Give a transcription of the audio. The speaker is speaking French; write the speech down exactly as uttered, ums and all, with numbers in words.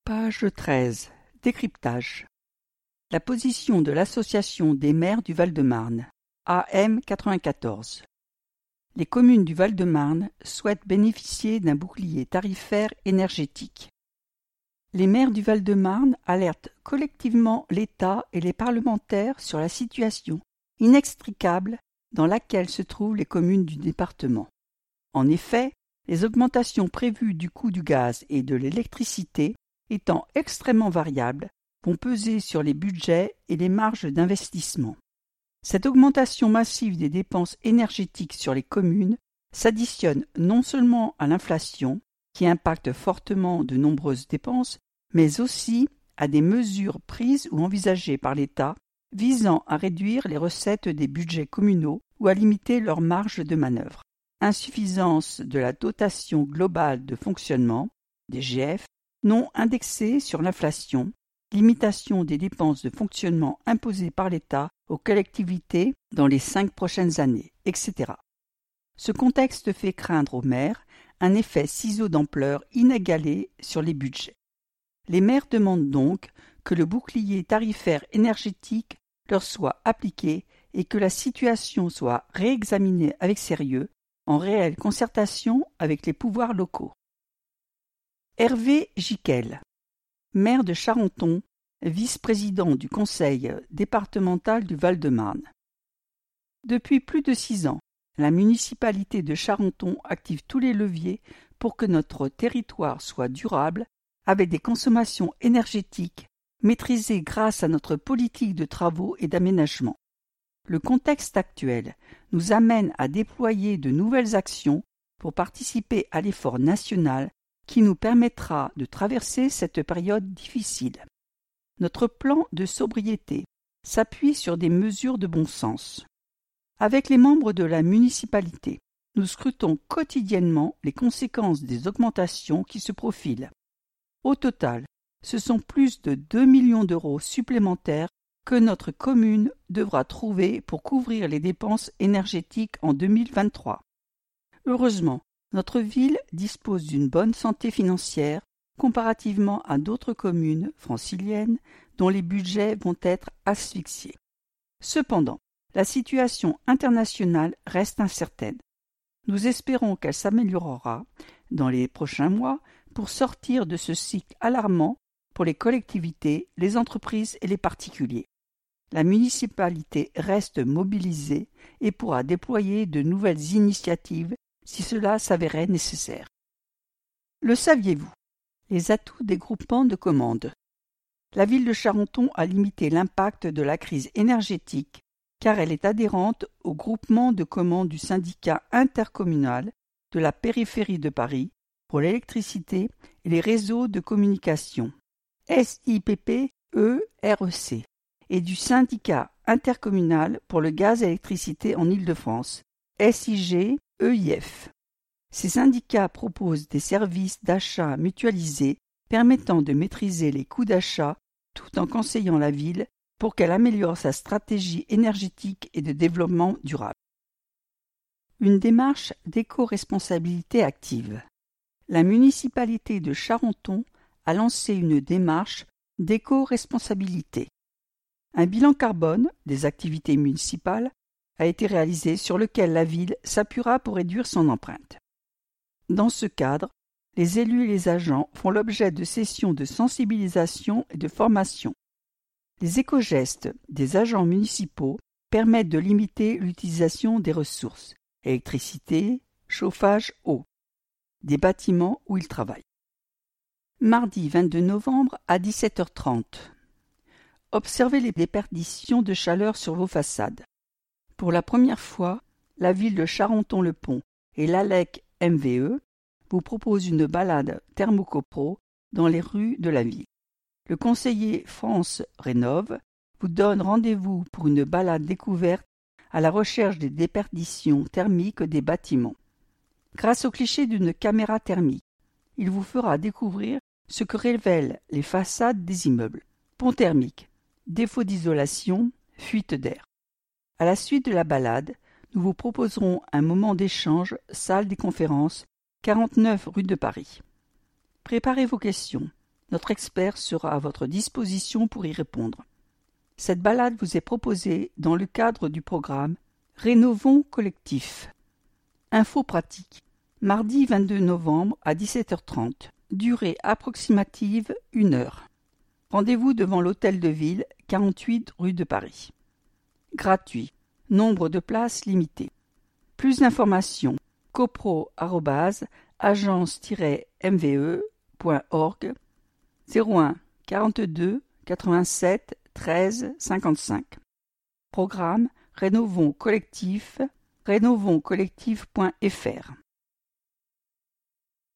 Page treize. Décryptage. La position de l'Association des maires du Val-de-Marne, A M quatre-vingt-quatorze. Les communes du Val-de-Marne souhaitent bénéficier d'un bouclier tarifaire énergétique. Les maires du Val-de-Marne alertent collectivement l'État et les parlementaires sur la situation inextricable dans laquelle se trouvent les communes du département. En effet, les augmentations prévues du coût du gaz et de l'électricité, étant extrêmement variables, vont peser sur les budgets et les marges d'investissement. Cette augmentation massive des dépenses énergétiques sur les communes s'additionne non seulement à l'inflation, qui impacte fortement de nombreuses dépenses, mais aussi à des mesures prises ou envisagées par l'État visant à réduire les recettes des budgets communaux ou à limiter leurs marges de manœuvre. Insuffisance de la dotation globale de fonctionnement, D G F, non indexée sur l'inflation, limitation des dépenses de fonctionnement imposées par l'État aux collectivités dans les cinq prochaines années, et cetera. Ce contexte fait craindre aux maires un effet ciseau d'ampleur inégalé sur les budgets. Les maires demandent donc que le bouclier tarifaire énergétique leur soit appliqué et que la situation soit réexaminée avec sérieux, en réelle concertation avec les pouvoirs locaux. Hervé Giquel, maire de Charenton, vice-président du conseil départemental du Val-de-Marne. Depuis plus de six ans, la municipalité de Charenton active tous les leviers pour que notre territoire soit durable, avec des consommations énergétiques maîtrisées grâce à notre politique de travaux et d'aménagement. Le contexte actuel nous amène à déployer de nouvelles actions pour participer à l'effort national qui nous permettra de traverser cette période difficile. Notre plan de sobriété s'appuie sur des mesures de bon sens. Avec les membres de la municipalité, nous scrutons quotidiennement les conséquences des augmentations qui se profilent. Au total, ce sont plus de deux millions d'euros supplémentaires que notre commune devra trouver pour couvrir les dépenses énergétiques en deux mille vingt-trois. Heureusement, notre ville dispose d'une bonne santé financière comparativement à d'autres communes franciliennes dont les budgets vont être asphyxiés. Cependant, la situation internationale reste incertaine. Nous espérons qu'elle s'améliorera dans les prochains mois pour sortir de ce cycle alarmant pour les collectivités, les entreprises et les particuliers. La municipalité reste mobilisée et pourra déployer de nouvelles initiatives si cela s'avérait nécessaire. Le saviez-vous? Les atouts des groupements de commandes. La ville de Charenton a limité l'impact de la crise énergétique car elle est adhérente au groupement de commandes du syndicat intercommunal de la périphérie de Paris pour l'électricité et les réseaux de communication, S I P P E R E C, et du syndicat intercommunal pour le gaz et l'électricité en Île-de-France, S I G E I F. Ces syndicats proposent des services d'achat mutualisés permettant de maîtriser les coûts d'achat tout en conseillant la ville pour qu'elle améliore sa stratégie énergétique et de développement durable. Une démarche d'éco-responsabilité active. La municipalité de Charenton a lancé une démarche d'éco-responsabilité. Un bilan carbone des activités municipales a été réalisé sur lequel la ville s'appuiera pour réduire son empreinte. Dans ce cadre, les élus et les agents font l'objet de sessions de sensibilisation et de formation. Les éco-gestes des agents municipaux permettent de limiter l'utilisation des ressources, électricité, chauffage, eau, des bâtiments où ils travaillent. Mardi vingt-deux novembre à dix-sept heures trente. Observez les déperditions de chaleur sur vos façades. Pour la première fois, la ville de Charenton-le-Pont et l'A L E C M V E vous proposent une balade thermocopro dans les rues de la ville. Le conseiller France Rénove vous donne rendez-vous pour une balade découverte à la recherche des déperditions thermiques des bâtiments. Grâce au cliché d'une caméra thermique, il vous fera découvrir ce que révèlent les façades des immeubles. Pont thermique, défaut d'isolation, fuite d'air. À la suite de la balade, nous vous proposerons un moment d'échange salle des conférences, quarante-neuf rue de Paris. Préparez vos questions. Notre expert sera à votre disposition pour y répondre. Cette balade vous est proposée dans le cadre du programme Rénovons Collectif. Info pratique. Mardi vingt-deux novembre à dix-sept heures trente. Durée approximative une heure. Rendez-vous devant l'Hôtel de Ville, quarante-huit rue de Paris. Gratuit. Nombre de places limité. Plus d'informations. copro arobase agence tiret m v e point org zéro un quarante-deux quatre-vingt-sept treize cinquante-cinq. Programme Rénovons Collectif, rénovons collectif point f r.